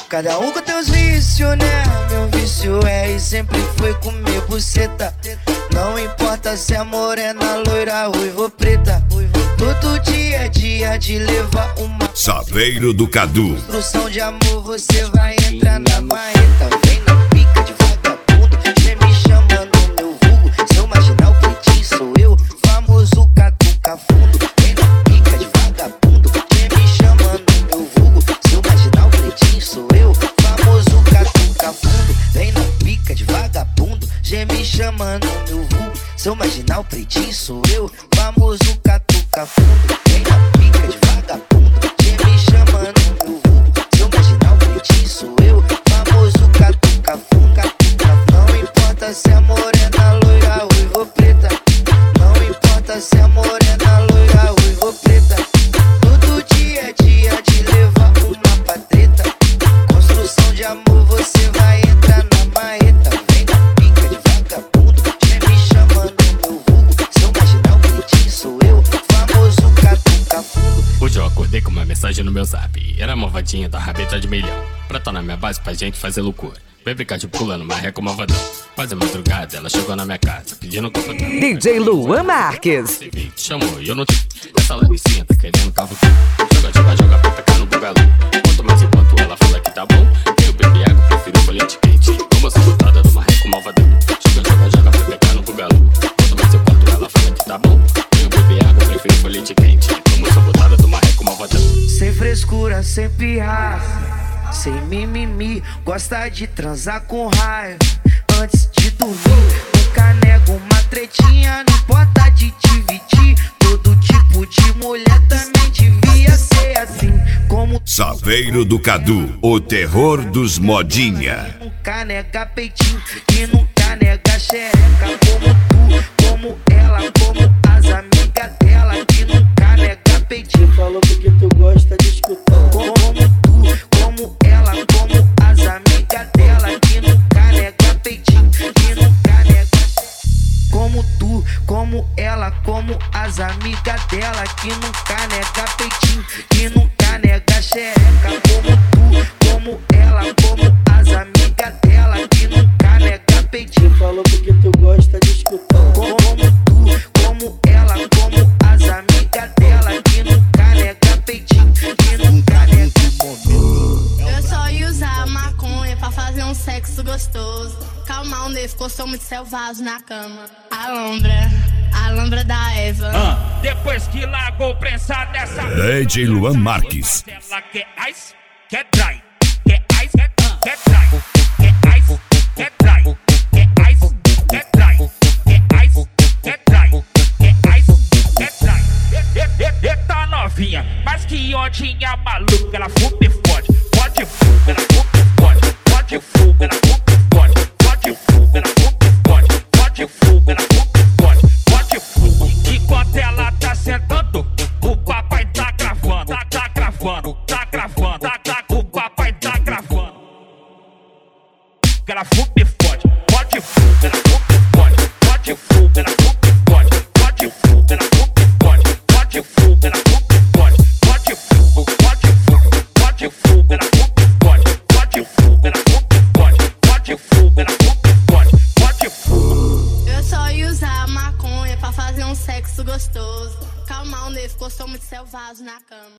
Cada um com teus vícios, né? Meu vício é e sempre foi comer buceta. Não importa se é morena, loira, ruiva ou preta. Todo dia é dia de levar uma Saveiro do Cadu. construção de amor, você vai entrar na marreta. Vem na pica de vagabundo, cê me chama no meu vulgo. Seu marginal pretinho sou eu, famoso catuca fundo. Vem na pica de vagabundo, cê me chama no meu vulgo. Seu marginal pretinho sou eu, famoso catuca fundo. Vem na pica de vagabundo, cê me chama no meu vulgo. Seu marginal pretinho sou eu, famoso catuca fundo. Vem na pica de vagabundo, cê me chama no meu vulgo. Seu marginal pretinho sou eu, famoso catuca fundo. Não importa se é morena, loira, ruiva ou preta. Não importa se é morena, loira, ruiva ou preta. Todo dia é dia de levar uma pra treta. Construção de amor, você vai entrar na marreta. Vem na pica de vagabundo, cê me chama no meu vulgo. Seu marginal pretinho sou eu, famoso catuca fundo. Hoje eu acordei com uma mensagem no meu zap. Era uma vadinha da rabeta de milhão. Pra tá na minha base pra gente fazer loucura. Vem brincar de pulando, marreca uma vadão. Quase madrugada, ela chegou na minha casa pedindo copo. DJ Luan Marques. Chamou e eu não tive. Essa laricinha tá querendo cavucar. Joga pra pegar no bugalô. Quanto mais enquanto ela fala que tá bom. Eu bebi água, prefiro folhete quente. Toma essa botada do marreco malvadão. Joga pra pegar no bugalô. Quanto mais enquanto ela fala que tá bom. Eu bebi água, prefiro folhete quente. Toma essa botada do marreco malvadão. Sem frescura, sem pirraça, sem mimimi, gosta de transar com raiva antes de dormir. Nunca nego uma tretinha, não importa de dividir. Todo tipo de mulher também devia ser assim. Como Saveiro do Cadu, o terror dos modinha. nunca nega peitinho e nunca nega xereca. Como tu, como ela, como as amigas dela. Que nunca nega peitinho. Falou porque tu gosta de escutar. Como tu, como ela, como as amigas dela. Que nunca nega peitinho, que nunca nega. Como tu, como ela, como as amigas dela. Que nunca nega peitinho, que nunca nega xereca. Como tu, como ela, como as amigas dela. Que nunca nega peitinho. Falou porque tu gosta de escutar. Como tu, como ela, como as amigas dela. Que nunca nega peitinho, que nunca nega. Eu só ia usar maconha pra fazer um sexo gostoso. Calmar um ficou, sou muito selvagem na cama. A lombra da Eva. Depois que largou prensa dessa DJ Luan Marques. ela quer ice, quer dry. Quer ice, quer dry. Quer ice, quer dry. Quer ice, quer dry. Quer ice, quer dry. Quer ice, quer dry. Eita novinha, mas que ondinha maluca. Ela fume e fode, fode fuga. Ela fume e fode, fode fuga. Ela fume e fode, fode fuga. Ela fume e fode, fode fuga. Ela fume e fode, fode fuga. Enquanto ela tá sentando, o papai tá gravando. Tá gravando, tá gravando. O papai tá gravando. Ela fume e fode, fode fuga. Ela fume e fode, fode fuga. Ela fume e fode, fode fuga. Ela fume e fode, fode fuga. Ela fume e fode, fode fuga. Fode fuga, fode fuga. Ela fume e fode, fode fuga. Ela fume e fode, fode fuga. Ela fume e fode, fode fuga. Eu só ia usar maconha pra fazer um sexo gostoso. Calmar um ficou, sou muito selvagem na cama.